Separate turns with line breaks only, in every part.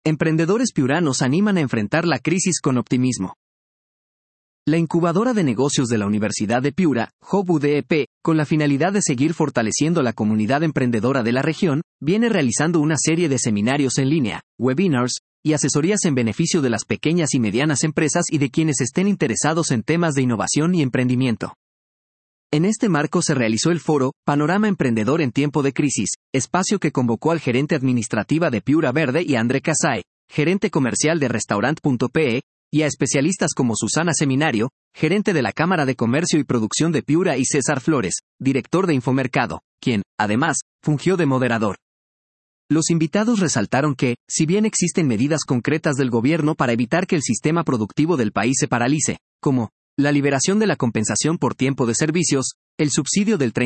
Emprendedores piuranos animan a enfrentar la crisis con optimismo. La incubadora de negocios de la Universidad de Piura, Hub UDEP, con la finalidad de seguir fortaleciendo la comunidad emprendedora de la región, viene realizando una serie de seminarios en línea, webinars, y asesorías en beneficio de las pequeñas y medianas empresas y de quienes estén interesados en temas de innovación y emprendimiento. En este marco se realizó el foro Panorama Emprendedor en Tiempo de Crisis, espacio que convocó al gerente administrativa de Piura Verde y André Casay, gerente comercial de Restaurant.pe, y a especialistas como Susana Seminario, gerente de la Cámara de Comercio y Producción de Piura, y César Flores, director de Infomercado, quien, además, fungió de moderador. Los invitados resaltaron que, si bien existen medidas concretas del gobierno para evitar que el sistema productivo del país se paralice, como la liberación de la compensación por tiempo de servicios, el subsidio del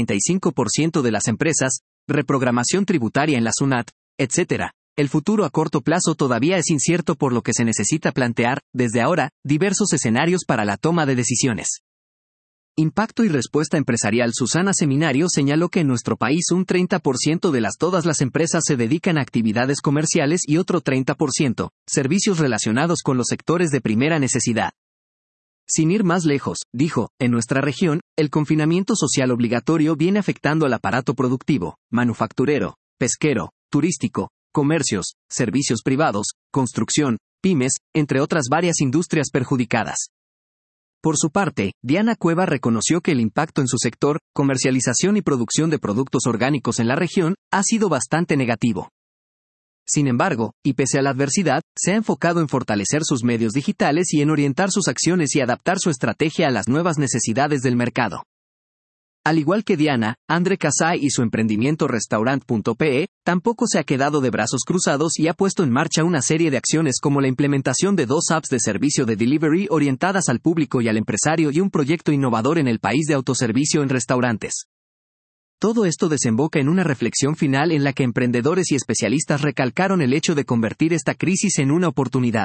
35% de las empresas, reprogramación tributaria en la SUNAT, etc., el futuro a corto plazo todavía es incierto, por lo que se necesita plantear, desde ahora, diversos escenarios para la toma de decisiones. Impacto y respuesta empresarial. Susana Seminario señaló que en nuestro país un 30% de todas las empresas se dedican a actividades comerciales y otro 30%, servicios relacionados con los sectores de primera necesidad. Sin ir más lejos, dijo, en nuestra región, el confinamiento social obligatorio viene afectando al aparato productivo, manufacturero, pesquero, turístico, comercios, servicios privados, construcción, pymes, entre otras varias industrias perjudicadas. Por su parte, Diana Cueva reconoció que el impacto en su sector, comercialización y producción de productos orgánicos en la región, ha sido bastante negativo. Sin embargo, y pese a la adversidad, se ha enfocado en fortalecer sus medios digitales y en orientar sus acciones y adaptar su estrategia a las nuevas necesidades del mercado. Al igual que Diana, André Casay y su emprendimiento Restaurant.pe, tampoco se ha quedado de brazos cruzados y ha puesto en marcha una serie de acciones como la implementación de 2 apps de servicio de delivery orientadas al público y al empresario y un proyecto innovador en el país de autoservicio en restaurantes. Todo esto desemboca en una reflexión final en la que emprendedores y especialistas recalcaron el hecho de convertir esta crisis en una oportunidad.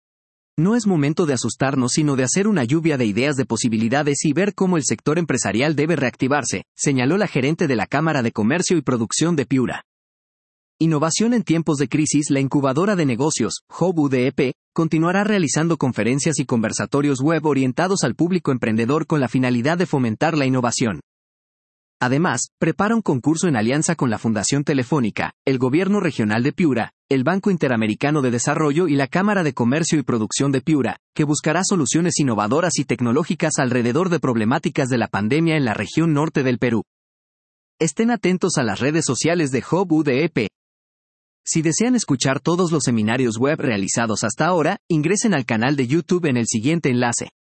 No es momento de asustarnos, sino de hacer una lluvia de ideas de posibilidades y ver cómo el sector empresarial debe reactivarse, señaló la gerente de la Cámara de Comercio y Producción de Piura. Innovación en tiempos de crisis. La incubadora de negocios, Hub UDEP, continuará realizando conferencias y conversatorios web orientados al público emprendedor con la finalidad de fomentar la innovación. Además, prepara un concurso en alianza con la Fundación Telefónica, el Gobierno Regional de Piura, el Banco Interamericano de Desarrollo y la Cámara de Comercio y Producción de Piura, que buscará soluciones innovadoras y tecnológicas alrededor de problemáticas de la pandemia en la región norte del Perú. Estén atentos a las redes sociales de Hub UDEP. Si desean escuchar todos los seminarios web realizados hasta ahora, ingresen al canal de YouTube en el siguiente enlace.